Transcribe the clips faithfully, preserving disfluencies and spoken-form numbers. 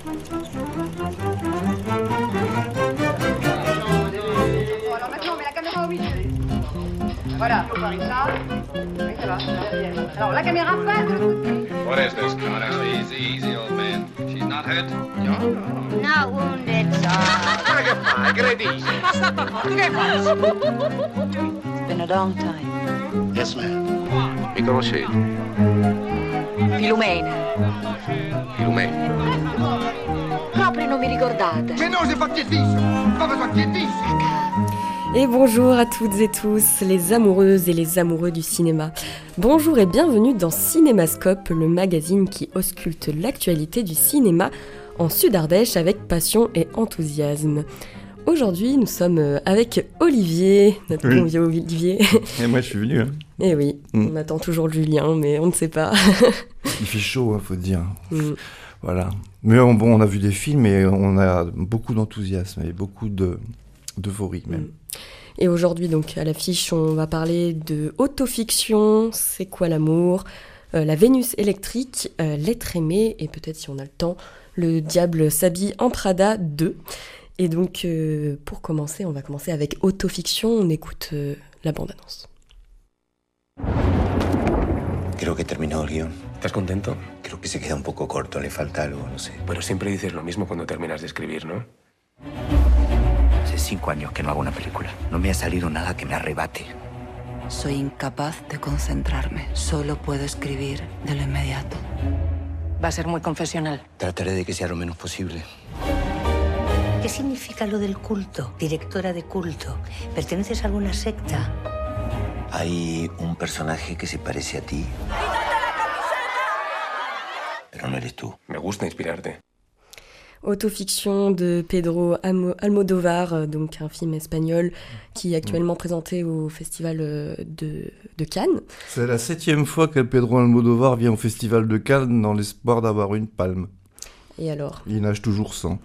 Alors maintenant, on met la caméra au milieu. Voilà, on parie ça. Oui, ça va. Alors, la caméra passe de l'autre côté. What is this, Connor? Easy, easy, old man. She's not hurt? No, no. Not wounded, sir. Ma che fa? Aggredisce. Passato forte, che fai? It's been a long time. Yes, ma'am. Mi conoscete? Filumena. Filumena. Proprio non mi ricordate. Che non si fa chiedissimo? Come fa chiedissimo? Et bonjour à toutes et tous, les amoureuses et les amoureux du cinéma. Bonjour et bienvenue dans Cinémascope, le magazine qui ausculte l'actualité du cinéma en Sud-Ardèche avec passion et enthousiasme. Aujourd'hui, nous sommes avec Olivier, notre oui. bon vieux Olivier. Et moi, je suis venu. Hein. Eh oui, mm. on attend toujours Julien, mais on ne sait pas. Il fait chaud, hein, faut dire. Mm. Voilà. Mais bon, on a vu des films et on a beaucoup d'enthousiasme et beaucoup de, d'euphorie même. Mm. Et aujourd'hui, donc, à l'affiche, on va parler de autofiction, c'est quoi l'amour, euh, la Vénus électrique, euh, l'être aimé, et peut-être, si on a le temps, le diable s'habille en Prada deux. Et donc, euh, pour commencer, on va commencer avec autofiction. On écoute euh, la bande-annonce. Creo que terminó el guión. ¿Estás contento? Creo que se queda un poco corto, le falta algo, no sé. Pero siempre dices lo mismo cuando terminas de escribir, ¿no? Hace cinco años que no hago una película. No me ha salido nada que me arrebate. Soy incapaz de concentrarme. Solo puedo escribir de lo inmediato. Va a ser muy confesional. Trataré de que sea lo menos posible. ¿Qué significa lo del culto? Directora de culto. ¿Perteneces a alguna secta? Hay un personaje que se parece a ti. Pero no eres tú. Me gusta inspirarte. Autofiction de Pedro Almodóvar, donc un film espagnol qui est actuellement mmh. présenté au festival de, de Cannes. C'est la septième fois que Pedro Almodóvar vient au festival de Cannes dans l'espoir d'avoir une palme. Et alors ? Il nage toujours sans.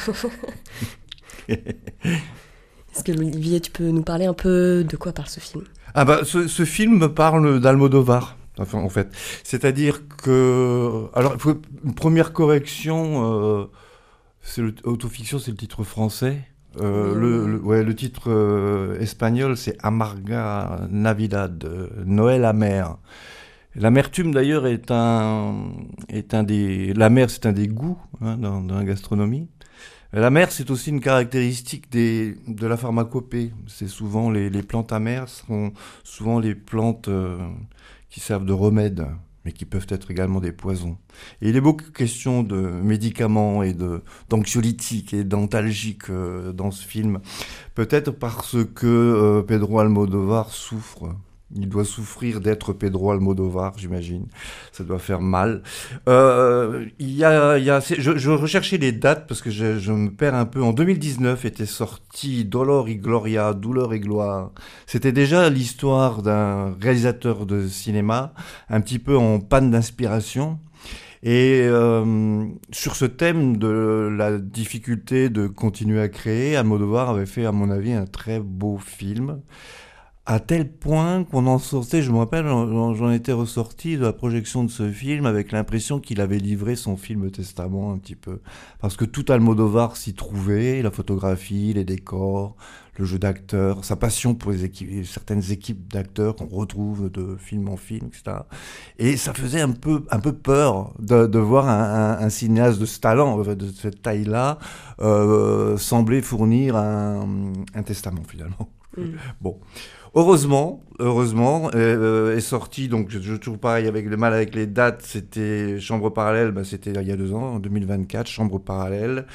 Est-ce que Olivier, tu peux nous parler un peu de quoi parle ce film ? Ah bah, ce, ce film parle d'Almodóvar. Enfin, en fait, c'est-à-dire que, alors, il faut une première correction. Euh, c'est le, autofiction, c'est le titre français. Euh, mmh. le, le, ouais, le titre euh, espagnol, c'est Amarga Navidad, Noël amer. L'amertume, d'ailleurs, est un, est un des, l'amer, c'est un des goûts hein, dans, dans la gastronomie. L'amer, c'est aussi une caractéristique des, de la pharmacopée. C'est souvent les, les plantes amères sont souvent les plantes euh, qui servent de remède, mais qui peuvent être également des poisons. Et il est beaucoup question de médicaments et de, d'anxiolytiques et d'antalgiques euh, dans ce film. Peut-être parce que euh, Pedro Almodóvar souffre. Il doit souffrir d'être Pedro Almodóvar, j'imagine. Ça doit faire mal. Euh, il y a, il y a, je, je recherchais les dates parce que je, je me perds un peu. En deux mille dix-neuf était sorti Dolor y Gloria, Douleur et Gloire. C'était déjà l'histoire d'un réalisateur de cinéma, un petit peu en panne d'inspiration. Et euh, sur ce thème de la difficulté de continuer à créer, Almodóvar avait fait, à mon avis, un très beau film. À tel point qu'on en sortait, je me rappelle, j'en, j'en étais ressorti de la projection de ce film avec l'impression qu'il avait livré son film testament un petit peu. Parce que tout Almodóvar s'y trouvait, la photographie, les décors, le jeu d'acteurs, sa passion pour les équipes, certaines équipes d'acteurs qu'on retrouve de film en film, et cetera. Et ça faisait un peu, un peu peur de, de voir un, un, un cinéaste de ce talent, de cette taille-là, euh, sembler fournir un, un testament finalement. Mmh. Bon. Heureusement, heureusement, euh, est sorti, donc je, je trouve pareil avec le mal avec les dates, c'était Chambre parallèle, bah, c'était il y a deux ans, en deux mille vingt-quatre, Chambre parallèle.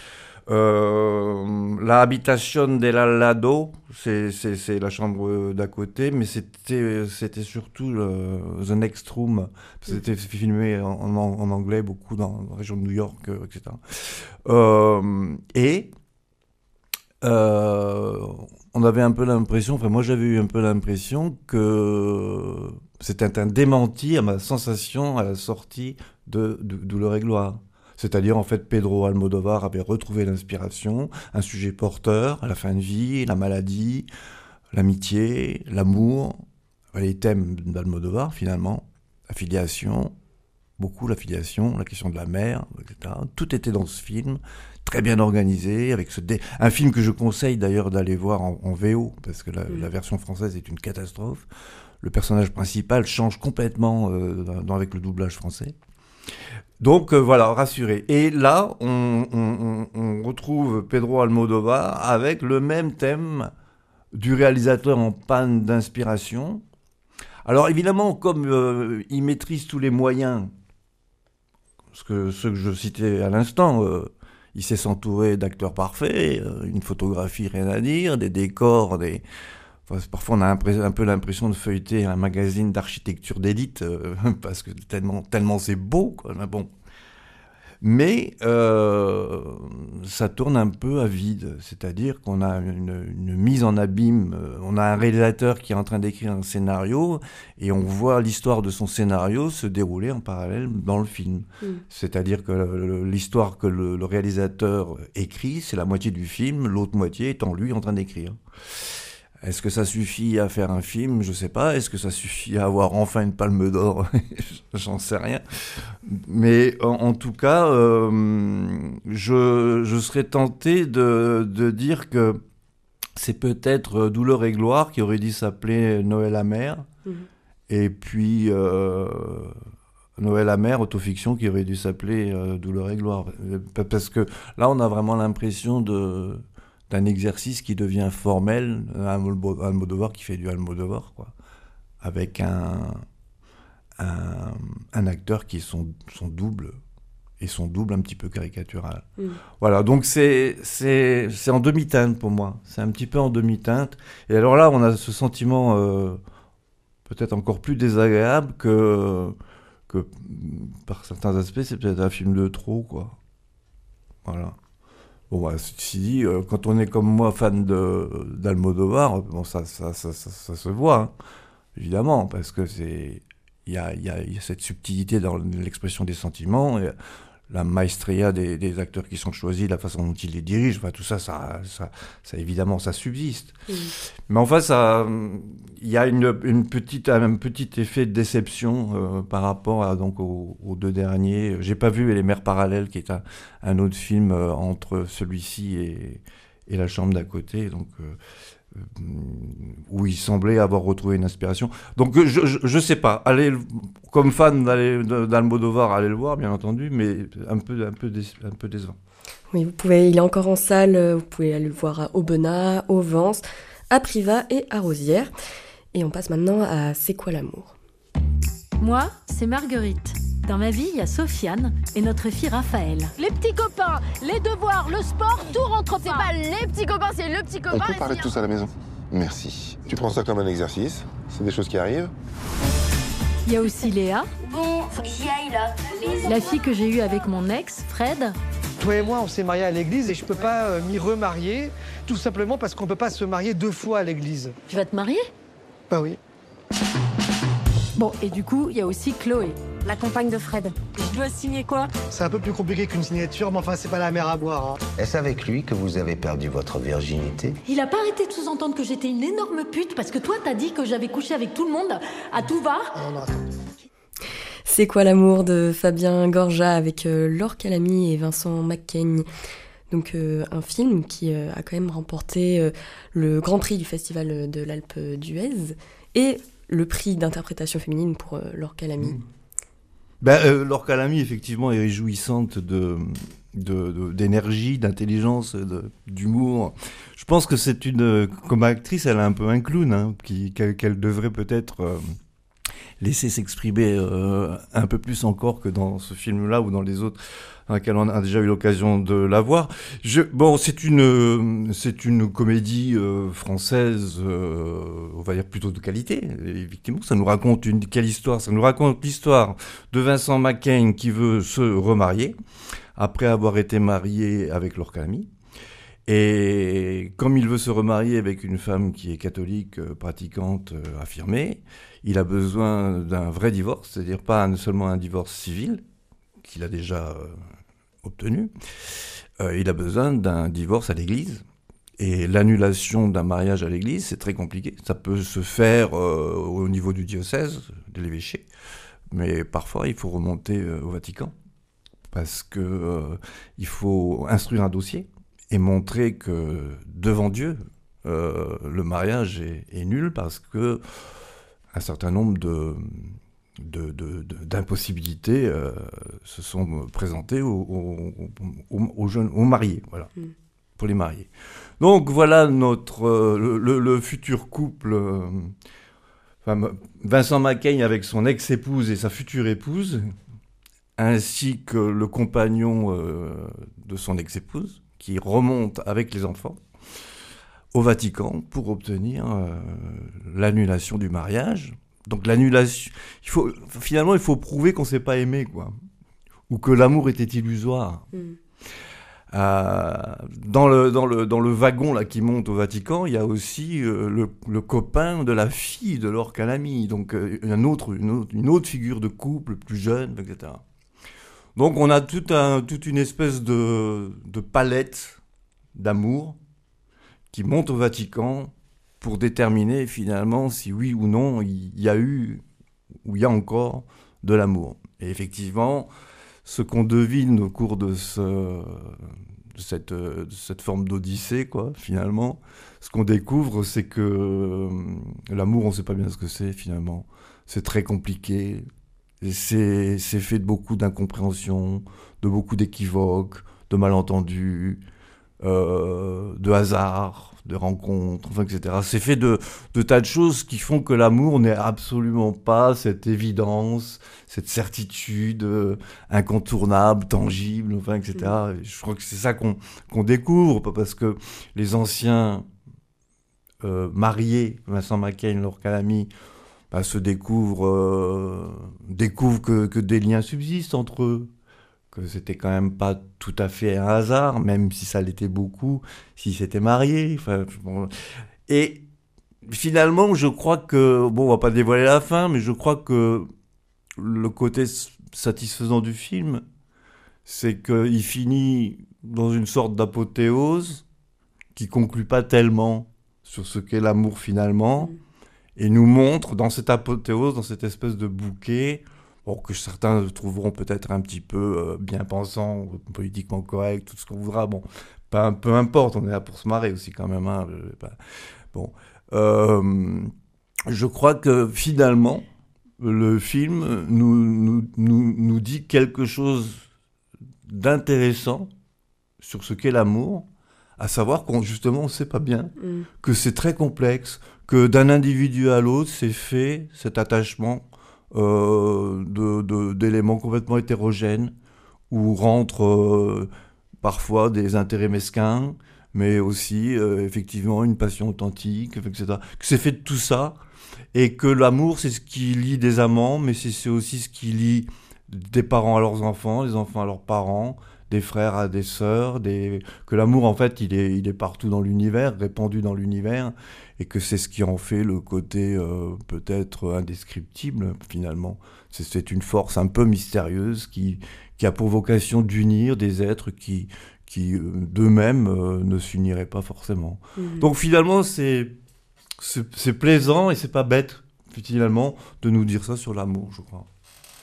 Euh, la Habitación del al lado, c'est, c'est, c'est la chambre d'à côté, mais c'était, c'était surtout le, The Next Room, c'était filmé en, en, en anglais beaucoup dans la région de New York, euh, et cetera. Euh, et... Euh, on avait un peu l'impression, enfin moi j'avais eu un peu l'impression que c'était un démenti à ma sensation à la sortie de, de Douleur et Gloire. C'est-à-dire en fait Pedro Almodóvar avait retrouvé l'inspiration, un sujet porteur, la fin de vie, la maladie, l'amitié, l'amour, les thèmes d'Almodóvar finalement, la filiation, beaucoup la filiation, la question de la mère, et cetera. cetera. Tout était dans ce film, très bien organisé, avec ce dé... un film que je conseille d'ailleurs d'aller voir en, en V O, parce que la, mmh. la version française est une catastrophe. Le personnage principal change complètement euh, dans, avec le doublage français. Donc euh, voilà, rassuré. Et là, on, on, on retrouve Pedro Almodóvar avec le même thème du réalisateur en panne d'inspiration. Alors évidemment, comme euh, il maîtrise tous les moyens, ce que, ceux que je citais à l'instant, euh, il sait s'entourer d'acteurs parfaits, euh, une photographie, rien à dire, des décors, des... Enfin, parfois on a un peu l'impression de feuilleter un magazine d'architecture d'élite, euh, parce que tellement, tellement c'est beau, quoi. Mais bon. Mais euh, ça tourne un peu à vide, c'est-à-dire qu'on a une, une mise en abîme, on a un réalisateur qui est en train d'écrire un scénario et on voit l'histoire de son scénario se dérouler en parallèle dans le film. Mmh. C'est-à-dire que le, l'histoire que le, le réalisateur écrit, c'est la moitié du film, l'autre moitié étant lui en train d'écrire. Est-ce que ça suffit à faire un film ? Je sais pas. Est-ce que ça suffit à avoir enfin une palme d'or ? J'en sais rien. Mais en, en tout cas, euh, je, je serais tenté de, de dire que c'est peut-être Douleur et gloire qui aurait dû s'appeler Noël amer. Mmh. Et puis euh, Noël amer, autofiction, qui aurait dû s'appeler euh, Douleur et gloire. Parce que là, on a vraiment l'impression de... d'un exercice qui devient formel, Almodóvar qui fait du Almodóvar, quoi, avec un, un, un acteur qui est son, son double, et son double un petit peu caricatural. Mm. Voilà, donc c'est, c'est, c'est en demi-teinte pour moi, c'est un petit peu en demi-teinte, et alors là, on a ce sentiment euh, peut-être encore plus désagréable que, que, par certains aspects, c'est peut-être un film de trop, quoi. Voilà. Bon, bah, ceci dit, euh, quand on est comme moi fan de, d'Almodóvar, bon, ça, ça, ça, ça, ça se voit, hein, évidemment, parce que c'est, il y a, y a, y a cette subtilité dans l'expression des sentiments, et la maestria des, des acteurs qui sont choisis, la façon dont ils les dirigent, enfin, tout ça, ça, ça, ça évidemment, ça subsiste. Mmh. Mais enfin, ça, il y a une, une petite, un petit effet de déception euh, par rapport à, donc, aux, aux deux derniers. J'ai pas vu Les Mers parallèles, qui est un, un autre film euh, entre celui-ci et, et La chambre d'à côté, donc euh, euh, où il semblait avoir retrouvé une inspiration. Donc je, je, je sais pas. Allez, comme fan d'Almodóvar, allez le voir, bien entendu, mais un peu, un peu, dé, un peu décevant. Oui, vous pouvez. Il est encore en salle. Vous pouvez aller le voir à Aubenas, au Vence, à Privas et à Rosières. Et on passe maintenant à C'est quoi l'amour ? Moi, c'est Marguerite. Dans ma vie, il y a Sofiane et notre fille Raphaël. Les petits copains, les devoirs, le sport, tout rentre pas. C'est pas les petits copains, c'est le petit copain. On peut parler de tout ça à la maison ? Merci. Tu prends ça comme un exercice ? C'est des choses qui arrivent ? Il y a aussi Léa. Bon, faut que j'y aille là. La fille que j'ai eue avec mon ex, Fred. Toi et moi, on s'est mariés à l'église et je peux pas euh, m'y remarier, tout simplement parce qu'on peut pas se marier deux fois à l'église. Tu vas te marier ? Bah oui. Bon, et du coup, il y a aussi Chloé. La compagne de Fred. Je dois signer quoi ? C'est un peu plus compliqué qu'une signature, mais enfin, c'est pas la mer à boire. Hein. Est-ce avec lui que vous avez perdu votre virginité ? Il a pas arrêté de sous-entendre que j'étais une énorme pute parce que toi, t'as dit que j'avais couché avec tout le monde, à tout va. Non, non, attends. C'est quoi l'amour de Fabien Gorja avec euh, Laure Calamy et Vincent Macaigne. Donc euh, un film qui euh, a quand même remporté euh, le Grand Prix du Festival de l'Alpe d'Huez et le prix d'interprétation féminine pour euh, Laure Calamy. Mmh. Ben, euh, Laure Calamy, effectivement, est réjouissante de, de, de, d'énergie, d'intelligence, de, d'humour. Je pense que c'est une... Comme actrice, elle est un peu un clown, hein, qui, qu'elle, qu'elle devrait peut-être... Euh, laisser s'exprimer euh, un peu plus encore que dans ce film-là ou dans les autres dans lesquels on a déjà eu l'occasion de la voir. Je, bon, c'est une, c'est une comédie euh, française, euh, on va dire plutôt de qualité. Et effectivement, ça nous raconte une quelle histoire. Ça nous raconte l'histoire de Vincent Macaigne qui veut se remarier après avoir été marié avec Laure Calamy. Et comme il veut se remarier avec une femme qui est catholique, euh, pratiquante, euh, affirmée, il a besoin d'un vrai divorce, c'est-à-dire pas un, seulement un divorce civil, qu'il a déjà euh, obtenu, euh, il a besoin d'un divorce à l'église. Et l'annulation d'un mariage à l'église, c'est très compliqué. Ça peut se faire euh, au niveau du diocèse, de l'évêché, mais parfois il faut remonter euh, au Vatican parce que euh, il faut instruire un dossier et montrer que devant Dieu, euh, le mariage est, est nul parce que un certain nombre de, de, de, de, d'impossibilités euh, se sont présentées aux, aux, aux, aux jeunes, aux mariés, voilà, mm. pour les mariés. Donc voilà notre euh, le, le, le futur couple, euh, enfin, Vincent Macaigne avec son ex-épouse et sa future épouse, ainsi que le compagnon euh, de son ex-épouse, qui remonte avec les enfants au Vatican pour obtenir euh, l'annulation du mariage. Donc l'annulation, il faut, finalement, il faut prouver qu'on ne s'est pas aimé, quoi, ou que l'amour était illusoire. Mm. Euh, dans le dans le dans le wagon là qui monte au Vatican, il y a aussi euh, le, le copain de la fille de Laure Calamy, donc euh, un autre une autre une autre figure de couple plus jeune, et cetera. Donc on a tout un toute une espèce de de palette d'amour qui monte au Vatican pour déterminer finalement si oui ou non il y a eu ou il y a encore de l'amour. Et effectivement, ce qu'on devine au cours de, ce, de, cette, de cette forme d'odyssée, quoi, finalement, ce qu'on découvre, c'est que euh, l'amour, on ne sait pas bien ce que c'est, finalement. C'est très compliqué. Et c'est, c'est fait de beaucoup d'incompréhension, de beaucoup d'équivoques, de malentendus, euh, de hasard, de rencontres, enfin, et cetera. C'est fait de, de tas de choses qui font que l'amour n'est absolument pas cette évidence, cette certitude euh, incontournable, tangible, enfin, et cetera. Et je crois que c'est ça qu'on, qu'on découvre, parce que les anciens euh, mariés, Vincent Macaigne, Laure Calamy, bah, se découvrent, euh, découvrent que, que des liens subsistent entre eux, que c'était quand même pas tout à fait un hasard, même si ça l'était beaucoup, s'ils s'étaient mariés. Enfin, bon. Et finalement, je crois que, bon, on va pas dévoiler la fin, mais je crois que le côté satisfaisant du film, c'est qu'il finit dans une sorte d'apothéose qui conclut pas tellement sur ce qu'est l'amour finalement, mmh. et nous montre dans cette apothéose, dans cette espèce de bouquet, bon, que certains trouveront peut-être un petit peu euh, bien pensant, politiquement correct, tout ce qu'on voudra. Bon, pas, peu importe, on est là pour se marrer aussi quand même. Hein, je, pas, bon, euh, je crois que finalement, le film nous, nous, nous, nous dit quelque chose d'intéressant sur ce qu'est l'amour, à savoir qu'on justement on ne sait pas bien, mm. que c'est très complexe, que d'un individu à l'autre, c'est fait cet attachement Euh, de, de, d'éléments complètement hétérogènes où rentrent euh, parfois des intérêts mesquins, mais aussi euh, effectivement une passion authentique, et cetera. Que c'est fait de tout ça, et que l'amour c'est ce qui lie des amants, mais c'est, c'est aussi ce qui lie des parents à leurs enfants, des enfants à leurs parents, des frères à des sœurs, des... que l'amour en fait il est, il est partout dans l'univers, répandu dans l'univers, et que c'est ce qui en fait le côté euh, peut-être indescriptible finalement. C'est, c'est une force un peu mystérieuse qui, qui a pour vocation d'unir des êtres qui, qui euh, d'eux-mêmes euh, ne s'uniraient pas forcément. Mmh. Donc finalement c'est, c'est, c'est plaisant et c'est pas bête finalement de nous dire ça sur l'amour, je crois.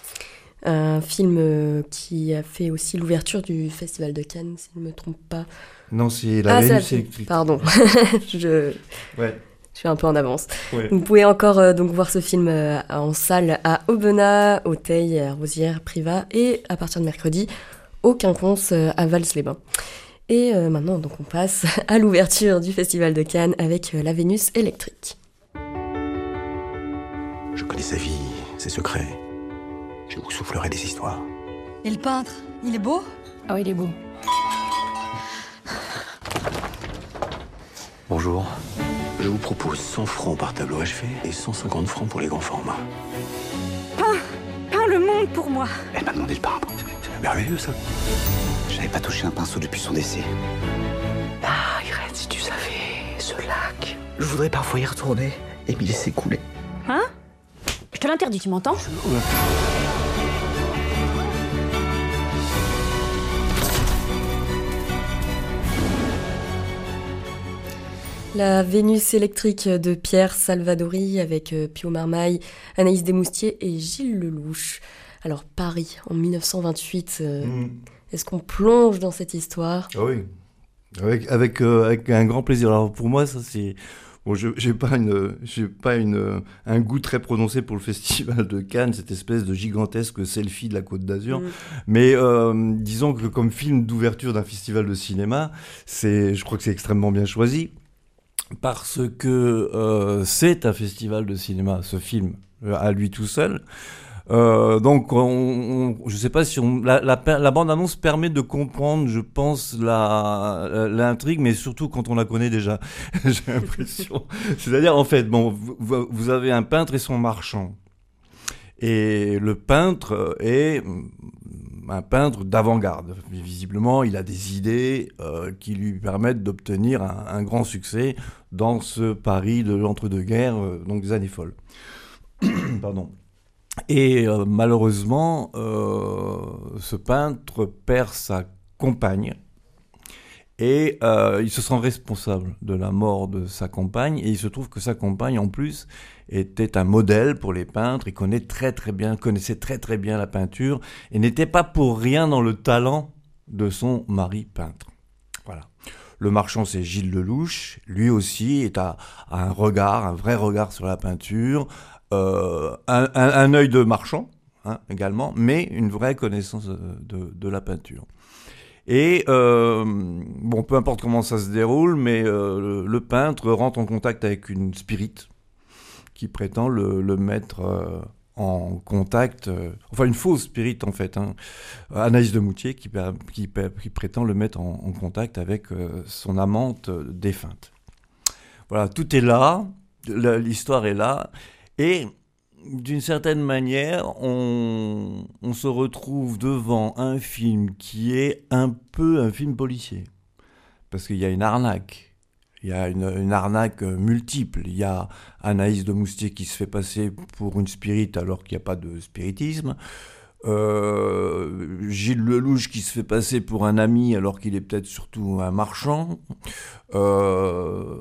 Un film euh, qui a fait aussi l'ouverture du Festival de Cannes, si je ne me trompe pas. Non, c'est La ah, Vénus électrique. Pardon, je... Ouais. je suis un peu en avance. Ouais. Vous pouvez encore euh, donc voir ce film euh, en salle à Aubenas, Auteuil, à Rosières, Privas, et à partir de mercredi, au Quinconce euh, à Vals-les-Bains. Et euh, maintenant, donc, on passe à l'ouverture du Festival de Cannes avec euh, La Vénus électrique. Je connais sa vie, ses secrets. Je vous soufflerai des histoires. Et le peintre, il est beau ? Oh, il est beau. Bonjour. Je vous propose cent francs par tableau achevé et cent cinquante francs pour les grands formats. Peins, peins le monde pour moi. Elle m'a demandé le parapente. C'est merveilleux, ça. J'avais pas touché un pinceau depuis son décès. Ah, Irène, si tu savais, ce lac. Je voudrais parfois y retourner et m'y laisser couler. Hein ? Je te l'interdis, tu m'entends ? La Vénus électrique de Pierre Salvadori avec Pio Marmaille, Anaïs Desmoustiers et Gilles Lelouch. Alors Paris, en mille neuf cent vingt-huit, euh, Mmh. est-ce qu'on plonge dans cette histoire ? Ah oui, avec, avec, euh, avec un grand plaisir. Alors pour moi, ça c'est... Bon, je j'ai pas une, j'ai pas une, un goût très prononcé pour le festival de Cannes, cette espèce de gigantesque selfie de la Côte d'Azur. Mm. Mais euh, disons que comme film d'ouverture d'un festival de cinéma, c'est, je crois que c'est extrêmement bien choisi parce que euh, c'est un festival de cinéma, ce film à lui tout seul. Euh, donc, on, on, je sais pas si on, la, la, la bande-annonce permet de comprendre, je pense, la, l'intrigue, mais surtout quand on la connaît déjà, j'ai l'impression. C'est-à-dire, en fait, bon, vous, vous avez un peintre et son marchand. Et le peintre est un peintre d'avant-garde. Visiblement, il a des idées euh, qui lui permettent d'obtenir un, un grand succès dans ce Paris de l'entre-deux-guerres, euh, donc des années folles. Pardon. Et euh, malheureusement, euh, ce peintre perd sa compagne et euh, il se sent responsable de la mort de sa compagne. Et il se trouve que sa compagne, en plus, était un modèle pour les peintres. Il connaît très très bien, connaissait très très bien la peinture et n'était pas pour rien dans le talent de son mari peintre. Voilà. Le marchand, c'est Gilles Lelouch. Lui aussi est à, à un regard, un vrai regard sur la peinture. Euh, un, un, un œil de marchand hein, également, mais une vraie connaissance de, de, de la peinture. Et euh, bon, peu importe comment ça se déroule, mais euh, le, le peintre rentre en contact avec une spirite qui prétend le, le mettre euh, en contact, euh, enfin une fausse spirite en fait, hein, Anaïs de Moutier qui, qui, qui prétend le mettre en, en contact avec euh, son amante défunte. Voilà, tout est là, l'histoire est là. Et d'une certaine manière, on, on se retrouve devant un film qui est un peu un film policier. Parce qu'il y a une arnaque. Il y a une, une arnaque multiple. Il y a Anaïs de Moustier qui se fait passer pour une spirite alors qu'il n'y a pas de spiritisme. Euh, Gilles Lelouch qui se fait passer pour un ami alors qu'il est peut-être surtout un marchand. Euh,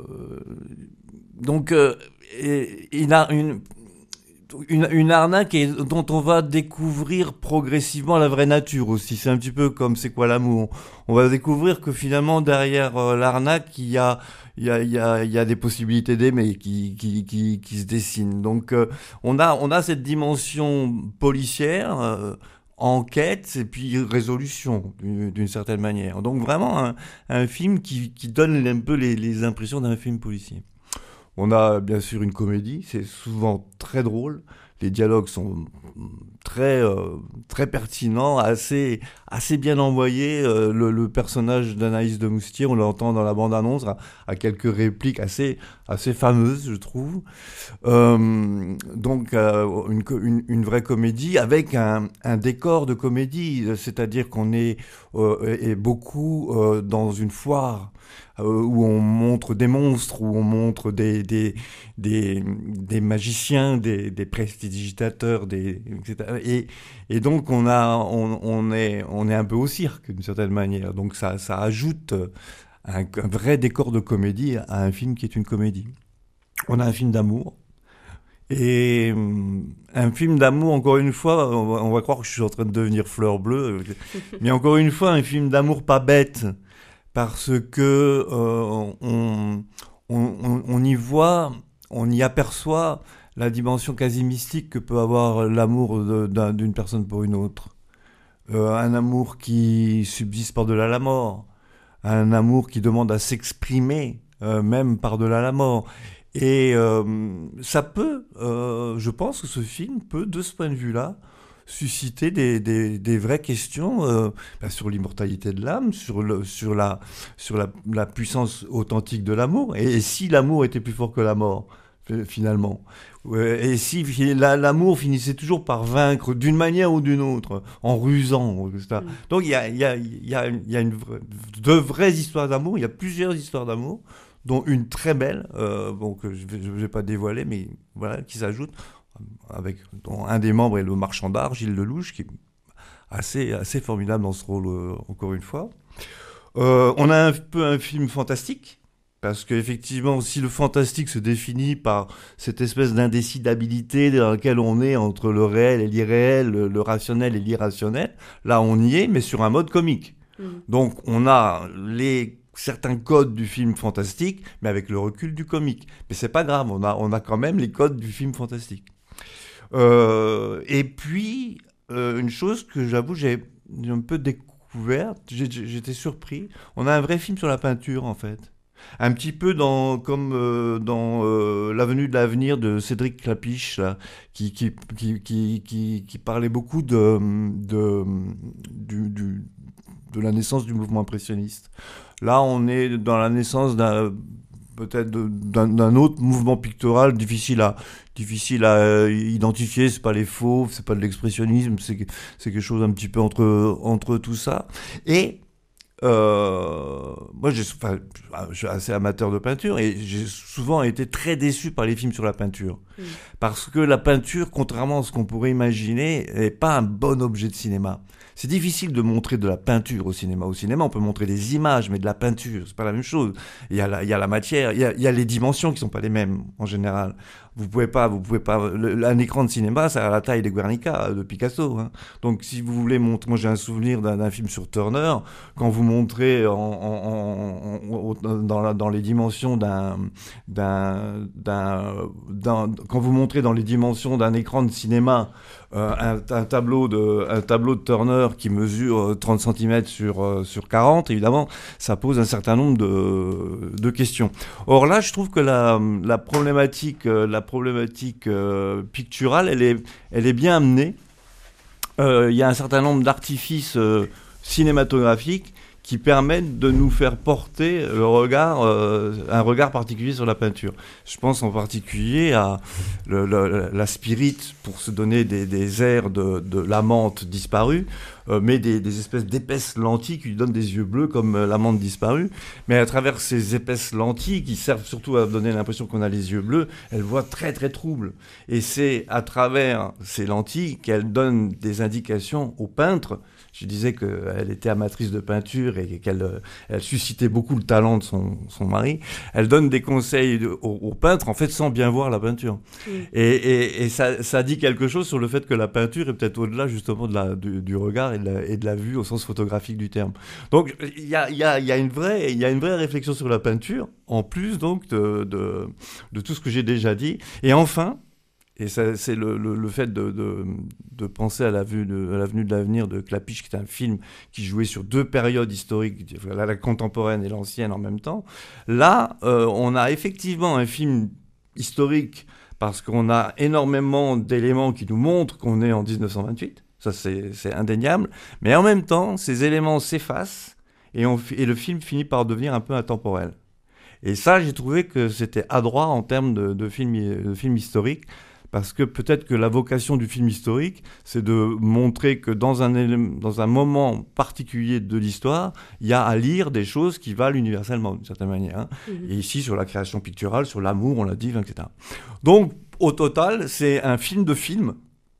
donc, euh, et, il a une... Une, une arnaque et dont on va découvrir progressivement la vraie nature aussi. C'est un petit peu comme C'est quoi l'amour ? On va découvrir que finalement derrière euh, l'arnaque, il y a, il y a, il y a, il y a des possibilités d'aimer qui, qui, qui, qui se dessinent. Donc euh, on a, on a cette dimension policière, euh, enquête et puis résolution d'une, d'une certaine manière. Donc vraiment un, un film qui, qui donne un peu les, les impressions d'un film policier. On a bien sûr une comédie, c'est souvent très drôle, les dialogues sont très, euh, très pertinents, assez, assez bien envoyés. Euh, le, le personnage d'Anaïs de Moustier, on l'entend dans la bande-annonce, a, a quelques répliques assez, assez fameuses, je trouve. Euh, donc euh, une, une, une vraie comédie avec un, un décor de comédie, c'est-à-dire qu'on est, euh, est beaucoup euh, dans une foire. Euh, où on montre des monstres, où on montre des, des, des, des magiciens, des, des prestidigitateurs, des, et cetera. Et, et donc on, a, on, on, est, on est un peu au cirque d'une certaine manière. Donc ça, ça ajoute un, un vrai décor de comédie à un film qui est une comédie. On a un film d'amour. Et un film d'amour, encore une fois, on va, on va croire que je suis en train de devenir fleur bleue, mais encore une fois, un film d'amour pas bête. Parce que euh, on, on, on y voit, on y aperçoit la dimension quasi mystique que peut avoir l'amour de, d'un, d'une personne pour une autre. Euh, un amour qui subsiste par-delà la mort. Un amour qui demande à s'exprimer, euh, même par-delà la mort. Et euh, ça peut, euh, je pense que ce film peut, de ce point de vue-là, susciter des, des, des vraies questions euh, bah, sur l'immortalité de l'âme, sur, le, sur, la, sur la, la puissance authentique de l'amour. Et, et si l'amour était plus fort que la mort, finalement. Et si la, l'amour finissait toujours par vaincre d'une manière ou d'une autre, en rusant, et cetera. Mmh. Donc il y a, y a, y a, y a une vraie, de vraies histoires d'amour, il y a plusieurs histoires d'amour, dont une très belle, euh, bon, que je ne vais, vais pas dévoiler, mais voilà, qui s'ajoute. Avec dont un des membres est le marchand d'art, Gilles Lelouch, qui est assez, assez formidable dans ce rôle, euh, encore une fois. Euh, on a un peu un film fantastique, Parce qu'effectivement, si le fantastique se définit par cette espèce d'indécidabilité dans laquelle on est entre le réel et l'irréel, le, le rationnel et l'irrationnel, là on y est, mais sur un mode comique. Mmh. Donc on a les, certains codes du film fantastique, mais avec le recul du comique. Mais c'est pas grave, on a, on a quand même les codes du film fantastique. Euh, et puis, euh, une chose que j'avoue, j'ai un peu découverte, j'ai, j'étais surpris, on a un vrai film sur la peinture en fait. Un petit peu dans, comme euh, dans euh, L'Avenue de l'avenir de Cédric Klapisch, là, qui, qui, qui, qui, qui, qui parlait beaucoup de, de, du, du, de la naissance du mouvement impressionniste. Là, on est dans la naissance d'un, peut-être d'un, d'un autre mouvement pictural difficile à, difficile à euh, identifier. C'est pas les fauves, c'est pas de l'expressionnisme, c'est, c'est quelque chose un petit peu entre, entre tout ça. Et Euh, moi, j'ai, enfin, je suis assez amateur de peinture et j'ai souvent été très déçu par les films sur la peinture. Mmh. Parce que la peinture, contrairement à ce qu'on pourrait imaginer, n'est pas un bon objet de cinéma. C'est difficile de montrer de la peinture au cinéma. Au cinéma, on peut montrer des images, mais de la peinture, c'est pas la même chose. Il y a la, il y a la matière, il y a, il y a les dimensions qui sont pas les mêmes, en général. Vous pouvez pas, vous pouvez pas, le, un écran de cinéma, c'est à la taille des Guernica, de Picasso, hein. Donc, si vous voulez montrer, moi j'ai un souvenir d'un, d'un film sur Turner, quand vous montrez en, en, en, en, dans, la, dans les dimensions d'un, d'un, d'un, d'un, quand vous montrez dans les dimensions d'un écran de cinéma, euh, un, un tableau de, un tableau de Turner qui mesure trente centimètres sur, euh, sur quarante, évidemment, ça pose un certain nombre de, de questions. Or là, je trouve que la, la problématique, la problématique euh, picturale, elle est, elle est bien amenée. Il euh, y a un certain nombre d'artifices euh, cinématographiques qui permettent de nous faire porter le regard, euh, un regard particulier sur la peinture. Je pense en particulier à le, le, la Spirit, pour se donner des, des airs de, de l'amante disparue, euh, mais des, des espèces d'épaisses lentilles qui lui donnent des yeux bleus comme euh, l'amante disparue. Mais à travers ces épaisses lentilles, qui servent surtout à donner l'impression qu'on a les yeux bleus, elle voit très très trouble. Et c'est à travers ces lentilles qu'elle donne des indications au peintre. Je disais qu'elle était amatrice de peinture et qu'elle elle suscitait beaucoup le talent de son, son mari. Elle donne des conseils de, aux, aux peintres, en fait, sans bien voir la peinture. Mmh. Et, et, et ça, ça dit quelque chose sur le fait que la peinture est peut-être au-delà, justement, de la, du, du regard et de, la, et de la vue au sens photographique du terme. Donc, il y a, y a, y a une vraie, il y a une vraie réflexion sur la peinture, en plus, donc, de, de, de tout ce que j'ai déjà dit. Et enfin, et ça, c'est le, le, le fait de, de, de penser à, la vue de, à l'avenue de l'avenir de Klapisch, qui est un film qui jouait sur deux périodes historiques, la, la contemporaine et l'ancienne en même temps. Là, euh, on a effectivement un film historique parce qu'on a énormément d'éléments qui nous montrent qu'on est en dix-neuf cent vingt-huit. Ça, c'est, c'est indéniable. Mais en même temps, ces éléments s'effacent et, on, et le film finit par devenir un peu intemporel. Et ça, j'ai trouvé que c'était adroit en termes de, de, film, de film historique. Parce que peut-être que la vocation du film historique, c'est de montrer que dans un, élément, dans un moment particulier de l'histoire, il y a à lire des choses qui valent universellement, d'une certaine manière. Hein. Mmh. Et ici, sur la création picturale, sur l'amour, on l'a dit, et cetera. Donc, au total, c'est un film de film.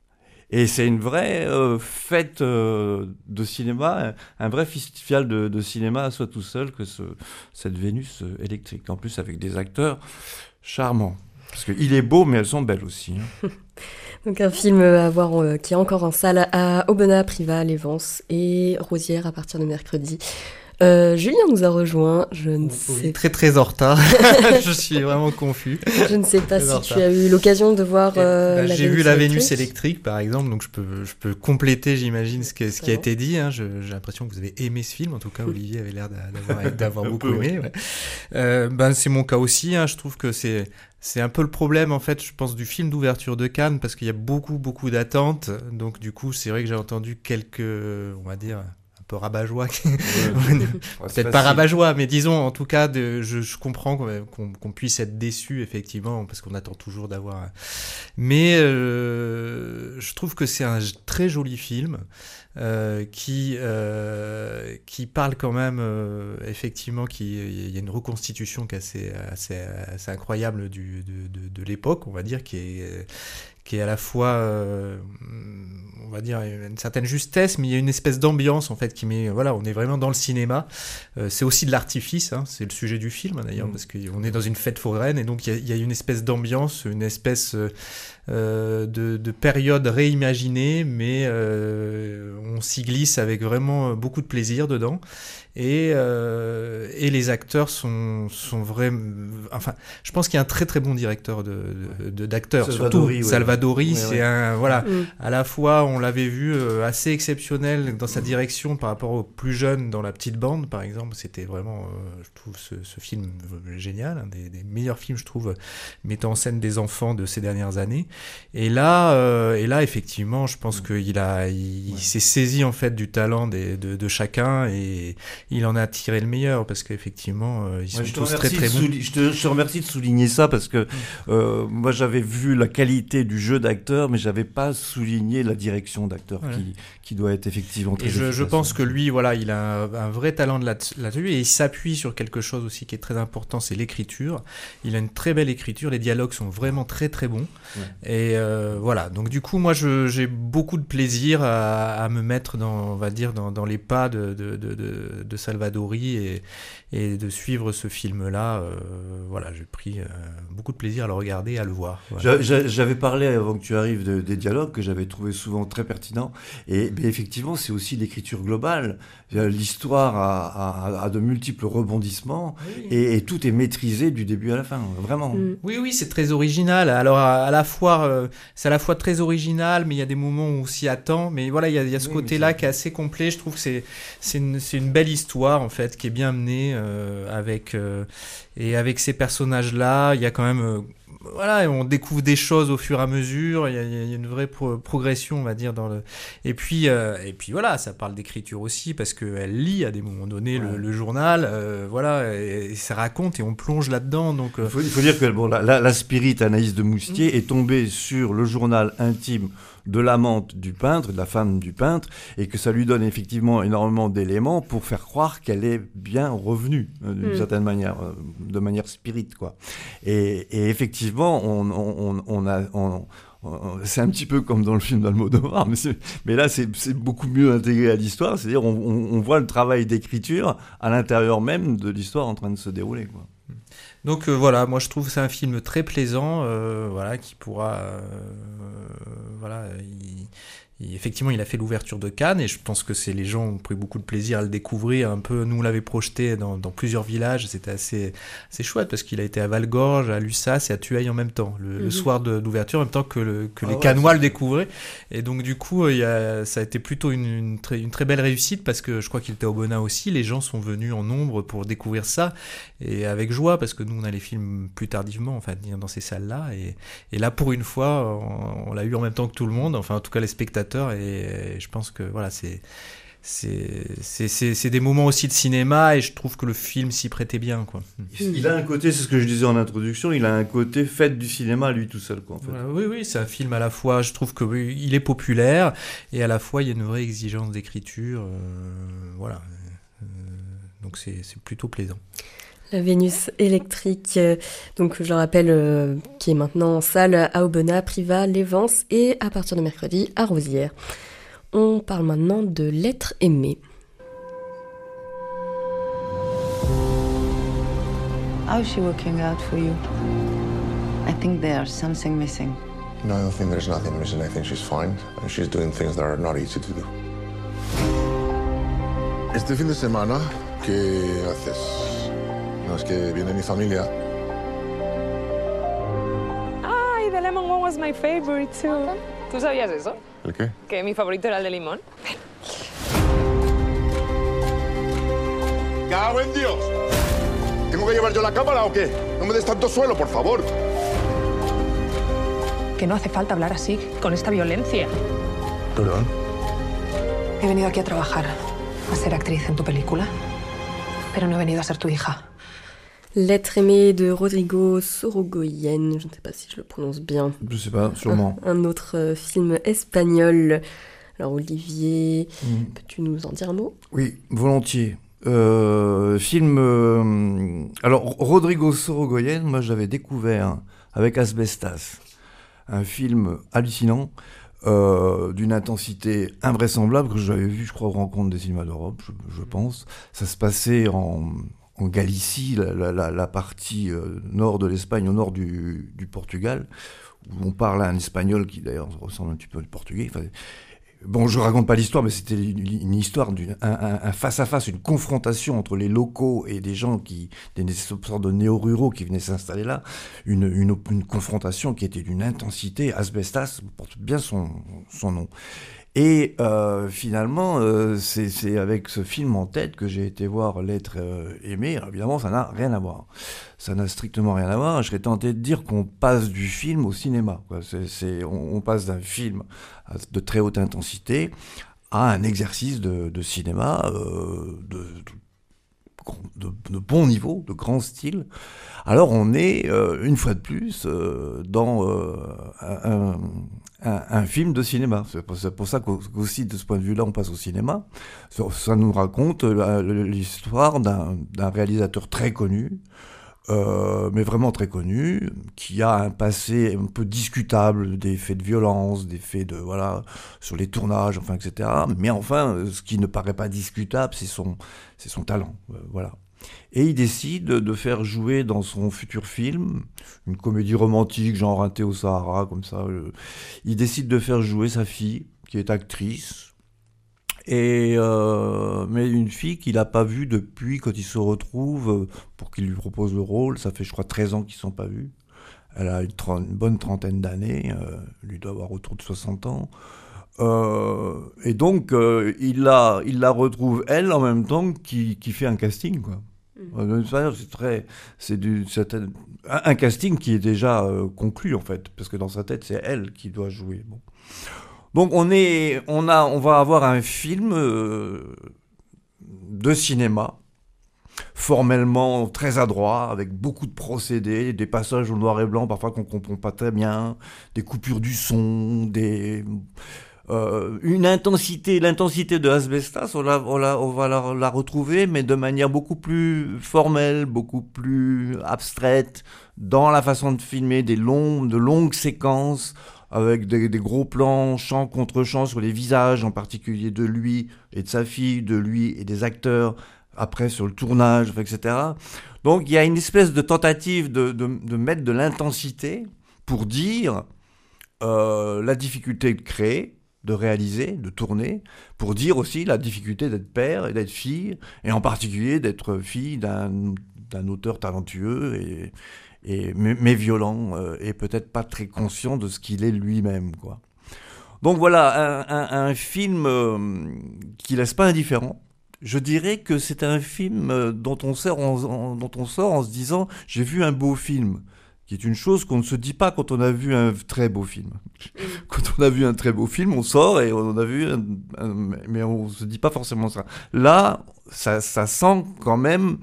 Et c'est une vraie euh, fête euh, de cinéma, un, un vrai festival de, de cinéma à soi tout seul, que ce, cette Vénus électrique. En plus, avec des acteurs charmants. Parce qu'il est beau, mais elles sont belles aussi. Hein. Donc un film à voir euh, qui est encore en salle à Aubenas, Privas, Les Vences et Rosières à partir de mercredi. Euh, Julien nous a rejoint, je ne oui, sais très très en retard. Je suis vraiment confus. Je ne sais pas si tu as eu l'occasion de voir euh, bah, la j'ai Vénus vu la électrique. Vénus électrique par exemple, donc je peux je peux compléter, j'imagine, ce, que, ce qui a été dit. Hein. Je, j'ai l'impression que vous avez aimé ce film, en tout cas Olivier avait l'air d'avoir d'avoir beaucoup aimé. Ouais. Euh, ben c'est mon cas aussi. Hein. Je trouve que c'est C'est un peu le problème, en fait, je pense, du film d'ouverture de Cannes, parce qu'il y a beaucoup, beaucoup d'attentes. Donc, du coup, c'est vrai que j'ai entendu quelques, on va dire, un peu rabat-joie. Ouais. Peut-être pas rabat-joie, mais disons, en tout cas, de, je, je comprends qu'on, qu'on puisse être déçu, effectivement, parce qu'on attend toujours d'avoir... Mais euh, je trouve que c'est un très joli film. Euh, qui euh, qui parle quand même euh, effectivement qu'il y a une reconstitution qui est assez assez, assez incroyable du de, de de l'époque, on va dire, qui est qui est à la fois, euh, on va dire, une certaine justesse, mais il y a une espèce d'ambiance en fait qui met, voilà, on est vraiment dans le cinéma. Euh, c'est aussi de l'artifice, hein, c'est le sujet du film d'ailleurs, mmh. parce qu'on est dans une fête foraine et donc il y, y a une espèce d'ambiance, une espèce euh, de, de période réimaginée, mais euh, on s'y glisse avec vraiment beaucoup de plaisir dedans. Et, euh, et les acteurs sont, sont vraiment... Enfin, je pense qu'il y a un très très bon directeur de, de, d'acteurs, Salvadori, surtout. Ouais. Salvadori, Ouais, c'est ouais. un... Voilà, Mm. à la fois, on l'avait vu euh, assez exceptionnel dans sa direction par rapport aux plus jeunes dans La Petite Bande, par exemple. C'était vraiment, euh, je trouve, ce, ce film génial, un des, des meilleurs films, je trouve, mettant en scène des enfants de ces dernières années. Et là, euh, et là effectivement, je pense mm. qu'il a, il, ouais. il s'est saisi en fait du talent des, de, de chacun et il en a tiré le meilleur parce qu'effectivement euh, ils sont ouais, tous très très bons. Souli- je, te, je te remercie de souligner ça parce que euh, moi j'avais vu la qualité du jeu d'acteur mais j'avais pas souligné la direction d'acteur ouais. qui, qui doit être effectivement très et je, je pense que lui voilà il a un, un vrai talent de là, là-dessus et il s'appuie sur quelque chose aussi qui est très important, c'est l'écriture. Il a une très belle écriture, les dialogues sont vraiment très très bons ouais. et euh, voilà, donc du coup moi je, j'ai beaucoup de plaisir à, à me mettre dans, on va dire dans, dans les pas de, de, de, de, de Salvadori et, et de suivre ce film-là. Euh, voilà, j'ai pris euh, beaucoup de plaisir à le regarder et à le voir. Voilà. J'avais parlé avant que tu arrives de, des dialogues que j'avais trouvé souvent très pertinents. Et mais effectivement, c'est aussi l'écriture globale. L'histoire a, a, a de multiples rebondissements oui. et, et tout est maîtrisé du début à la fin, vraiment. Mm. Oui, oui, c'est très original. Alors, à, à la fois, euh, c'est à la fois très original, mais il y a des moments où on s'y attend. Mais voilà, il y a, il y a ce oui, côté-là qui est assez complet. Je trouve que c'est, c'est, une, c'est une belle histoire, en fait, qui est bien menée euh, avec, euh, et avec ces personnages-là. Il y a quand même... Euh, voilà, on découvre des choses au fur et à mesure. Il y a, il y a une vraie pro- progression, on va dire, dans le. Et puis, euh, et puis voilà, ça parle d'écriture aussi parce qu'elle lit à des moments donnés ouais. le, le journal. Euh, voilà, et, et ça raconte et on plonge là-dedans. Donc, euh... il, faut, il faut dire que bon, la, la, la spirit Anaïs de Moustier mmh. est tombée sur le journal intime de l'amante du peintre, de la femme du peintre, et que ça lui donne effectivement énormément d'éléments pour faire croire qu'elle est bien revenue euh, d'une mmh. certaine manière, euh, de manière spirit, quoi. Et, et effectivement, on, on, on a, on, on, c'est un petit peu comme dans le film d'Almodovar, mais, mais là, c'est, c'est beaucoup mieux intégré à l'histoire. C'est-à-dire, on, on, on voit le travail d'écriture à l'intérieur même de l'histoire en train de se dérouler, quoi. Donc euh, voilà, moi je trouve que c'est un film très plaisant, euh, voilà, qui pourra, euh, voilà, il, il, effectivement il a fait l'ouverture de Cannes et je pense que c'est les gens ont pris beaucoup de plaisir à le découvrir. Un peu, nous on l'avait projeté dans, dans plusieurs villages, c'était assez, assez chouette parce qu'il a été à Valgorge, à Lussas et à Thueil en même temps, le, mm-hmm. le soir de, d'ouverture, en même temps que, le, que ah les ouais, Cannois le découvraient. Et donc du coup, il y a, ça a été plutôt une, une, très, une très belle réussite parce que je crois qu'il était au Bonnat aussi. Les gens sont venus en nombre pour découvrir ça et avec joie parce que nous on a les films plus tardivement, enfin dans ces salles-là. Et, et là pour une fois, on, on l'a eu en même temps que tout le monde, enfin en tout cas les spectateurs. Et, et je pense que voilà, c'est C'est, c'est, c'est, c'est des moments aussi de cinéma et je trouve que le film s'y prêtait bien, quoi. Il a un côté, c'est ce que je disais en introduction, il a un côté fête du cinéma lui tout seul, quoi, en fait. Voilà, oui, oui, c'est un film à la fois, je trouve que oui, il est populaire et à la fois il y a une vraie exigence d'écriture, euh, voilà. Euh, donc c'est, c'est plutôt plaisant. La Vénus électrique, euh, donc je le rappelle, euh, qui est maintenant en salle à Aubenas, Privas, Lévance et à partir de mercredi à Rosières. On parle maintenant de L'être aimé. How is she working out for you? I think there's something missing. No, I don't think there's nothing missing. I think she's fine. And she's doing things that are not easy to do. Este fin de semana, ¿qué haces? No, es que viene mi familia. Ay, the lemon one was my favorite too. ¿Tú sabías eso? ¿El qué? Que mi favorito era el de limón. ¡Cago en Dios! ¿Tengo que llevar yo la cámara o qué? No me des tanto suelo, por favor. Que no hace falta hablar así, con esta violencia. ¿Perdón? He venido aquí a trabajar, a ser actriz en tu película, pero no he venido a ser tu hija. L'être aimé de Rodrigo Sorogoyen, je ne sais pas si je le prononce bien. Je ne sais pas, sûrement. Un, un autre euh, film espagnol. Alors Olivier, mmh. peux-tu nous en dire un mot ? Oui, volontiers. Euh, film... Euh, alors Rodrigo Sorogoyen, moi j'avais découvert avec Asbestas. un film hallucinant, euh, d'une intensité invraisemblable, que j'avais vu, je crois, aux Rencontres des cinémas d'Europe, je, je pense. Ça se passait en, en Galicie, la, la, la partie euh, nord de l'Espagne, au nord du, du Portugal, où on parle un espagnol qui d'ailleurs ressemble un petit peu au portugais. Enfin, bon, je raconte pas l'histoire, mais c'était une, une histoire, d'un un, un face-à-face, une confrontation entre les locaux et des gens qui, des sortes de néo-ruraux qui venaient s'installer là, une, une, une confrontation qui était d'une intensité. Asbestas porte bien son, son nom. Et euh, finalement, euh, c'est, c'est avec ce film en tête que j'ai été voir L'être euh, aimé. Alors, évidemment, ça n'a rien à voir. Ça n'a strictement rien à voir. Je serais tenté de dire qu'on passe du film au cinéma, quoi. C'est, c'est, on, on passe d'un film de très haute intensité à un exercice de, de cinéma euh, de, de, de bon niveau, de grand style. Alors on est, euh, une fois de plus, euh, dans euh, un, un, un film de cinéma. C'est pour, c'est pour ça qu'aussi, de ce point de vue-là, on passe au cinéma. Ça, ça nous raconte la, l'histoire d'un, d'un réalisateur très connu, Euh, mais vraiment très connu, qui a un passé un peu discutable, des faits de violence, des faits de, voilà, sur les tournages, enfin, et cetera. Mais enfin, ce qui ne paraît pas discutable, c'est son, c'est son talent, euh, voilà. Et il décide de faire jouer dans son futur film, une comédie romantique, genre Un thé au Sahara, comme ça, euh, il décide de faire jouer sa fille, qui est actrice, et euh, mais une fille qu'il n'a pas vue depuis quand ils se retrouvent pour qu'il lui propose le rôle. Ça fait, je crois, treize ans qu'ils ne sont pas vus. Elle a une, trente, une bonne trentaine d'années, euh, lui doit avoir autour de soixante ans. Euh, et donc, euh, il, la, il la retrouve, elle, en même temps qu'il qui fait un casting, quoi. Mmh. C'est, très, c'est, du, c'est un, un casting qui est déjà euh, conclu, en fait, parce que dans sa tête, c'est elle qui doit jouer. Bon. Donc on, est, on, a, on va avoir un film euh, de cinéma, formellement très adroit, avec beaucoup de procédés, des passages au noir et blanc, parfois qu'on ne comprend pas très bien, des coupures du son, des, euh, une intensité, l'intensité de Asbestas, on, la, on, la, on va la, la retrouver, mais de manière beaucoup plus formelle, beaucoup plus abstraite, dans la façon de filmer, des longs, de longues séquences, avec des, des gros plans, champ contre champ sur les visages, en particulier de lui et de sa fille, de lui et des acteurs, après sur le tournage, et cetera. Donc il y a une espèce de tentative de, de, de mettre de l'intensité pour dire euh, la difficulté de créer, de réaliser, de tourner, pour dire aussi la difficulté d'être père et d'être fille, et en particulier d'être fille d'un, d'un auteur talentueux et... Et, mais, mais violent, euh, et peut-être pas très conscient de ce qu'il est lui-même, quoi. Donc voilà, un, un, un film euh, qui laisse pas indifférent. Je dirais que c'est un film euh, dont, on sort en, en, dont on sort en se disant « j'ai vu un beau film », qui est une chose qu'on ne se dit pas quand on a vu un très beau film. Quand on a vu un très beau film, on sort et on a vu un, un, mais on ne se dit pas forcément ça. Là, ça, ça sent quand même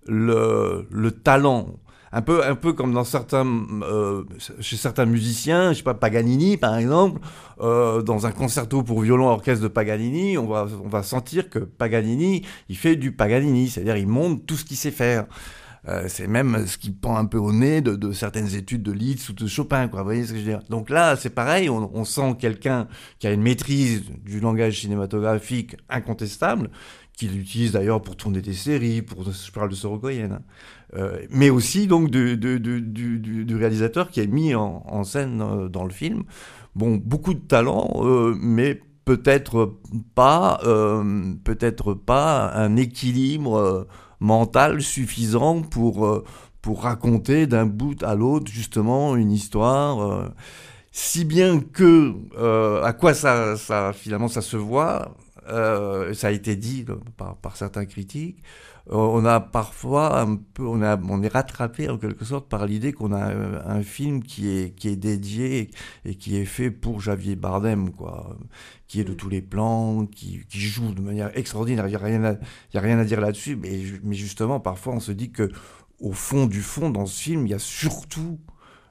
le, le talent. Un peu, un peu comme dans certains, euh, chez certains musiciens, je sais pas, Paganini par exemple, euh, dans un concerto pour violon orchestre de Paganini, on va, on va sentir que Paganini, il fait du Paganini, c'est-à-dire il montre tout ce qu'il sait faire. Euh, c'est même ce qui pend un peu au nez de, de certaines études de Liszt ou de Chopin, quoi. Vous voyez ce que je veux dire? Donc là, c'est pareil, on, on sent quelqu'un qui a une maîtrise du langage cinématographique incontestable, qu'il utilise d'ailleurs pour tourner des séries, pour, je parle de Sorogoyen, hein. Euh, mais aussi donc du, du, du, du, du réalisateur qui est mis en, en scène euh, dans le film. Bon, beaucoup de talent, euh, mais peut-être pas, euh, peut-être pas un équilibre euh, mental suffisant pour, euh, pour raconter d'un bout à l'autre justement une histoire. Euh, si bien que, euh, à quoi ça, ça, finalement ça se voit, euh, ça a été dit là, par, par certains critiques, on a parfois un peu, on, a, on est rattrapé en quelque sorte par l'idée qu'on a un, un film qui est, qui est dédié et qui est fait pour Javier Bardem, quoi, qui est de tous les plans, qui, qui joue de manière extraordinaire. Il n'y a rien à, il y a rien à dire là-dessus, mais, mais justement, parfois, on se dit que au fond du fond, dans ce film, il y a surtout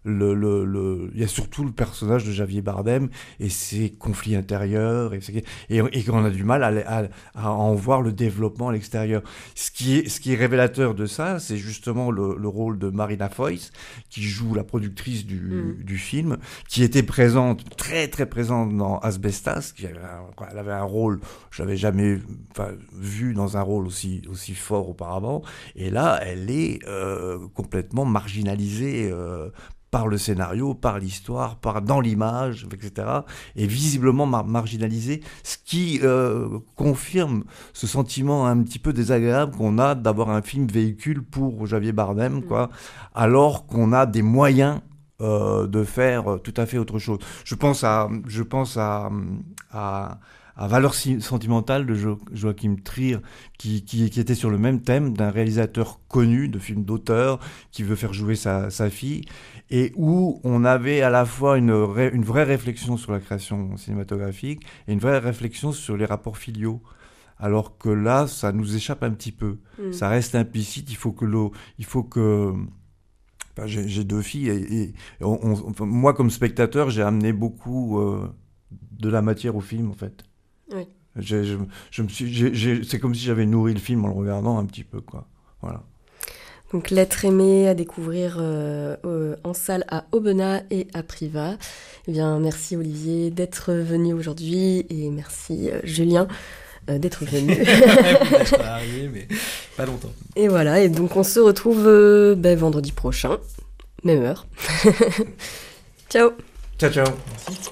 le, le, le, il y a surtout le personnage de Javier Bardem et ses conflits intérieurs et, et, et qu'on a du mal à, à, à en voir le développement à l'extérieur. Ce qui est, ce qui est révélateur de ça, c'est justement le, le rôle de Marina Foïs, qui joue la productrice du, mmh. du film, qui était présente, très très présente dans Asbestas, qui avait un, elle avait un rôle, je l'avais jamais enfin, vu dans un rôle aussi, aussi fort auparavant, et là, elle est euh, complètement marginalisée euh, par le scénario, par l'histoire, par dans l'image, et cetera, et visiblement mar- marginalisé, ce qui euh, confirme ce sentiment un petit peu désagréable qu'on a d'avoir un film véhicule pour Javier Bardem, quoi, alors qu'on a des moyens euh, de faire tout à fait autre chose. Je pense à, je pense à, à à Valeurs sentimentales de jo- Joachim Trier, qui, qui, qui était sur le même thème d'un réalisateur connu de films d'auteur qui veut faire jouer sa, sa fille, et où on avait à la fois une, ré- une vraie réflexion sur la création cinématographique et une vraie réflexion sur les rapports filiaux. Alors que là, ça nous échappe un petit peu. Mmh. Ça reste implicite, il faut que l'eau, il faut que... Enfin, j'ai, j'ai deux filles, et, et on, on, enfin, moi, comme spectateur, j'ai amené beaucoup euh, de la matière au film, en fait. Oui. J'ai, je, je me suis, j'ai, j'ai, c'est comme si j'avais nourri le film en le regardant un petit peu, quoi. Voilà. Donc, L'être aimé à découvrir euh, euh, en salle à Aubenas et à Privas. Eh bien, merci Olivier d'être venu aujourd'hui, et merci euh, Julien euh, d'être venu. Je serais arrivé, mais pas longtemps. Et voilà, et donc on se retrouve euh, ben, vendredi prochain, même heure. Ciao. Ciao, ciao. Merci.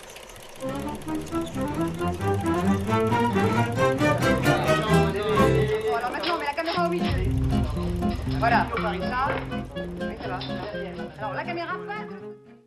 Alors maintenant, on met la caméra au milieu. Voilà, on parie ça. Oui, ça va. Alors la caméra passe.